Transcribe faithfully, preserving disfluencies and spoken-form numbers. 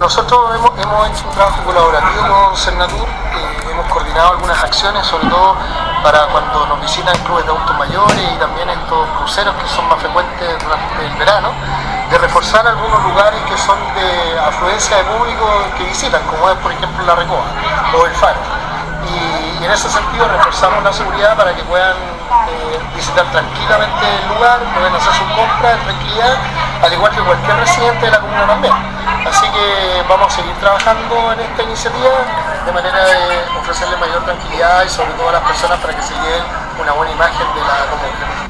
nosotros hemos, hemos hecho un trabajo colaborativo con Cernatur, eh, hemos coordinado algunas acciones, sobre todo para cuando nos visitan clubes de adultos mayores y también estos cruceros que son más frecuentes durante el verano, de reforzar algunos lugares que son de afluencia de público que visitan, como es por ejemplo la Recoba o el Faro. Y, y en ese sentido reforzamos la seguridad para que puedan eh, visitar tranquilamente el lugar, pueden hacer sus compras en tranquilidad, al igual que cualquier residente de la comuna también. Así que vamos a seguir trabajando en esta iniciativa de manera de ofrecerle mayor tranquilidad y sobre todo a las personas para que se lleven una buena imagen de la comuna.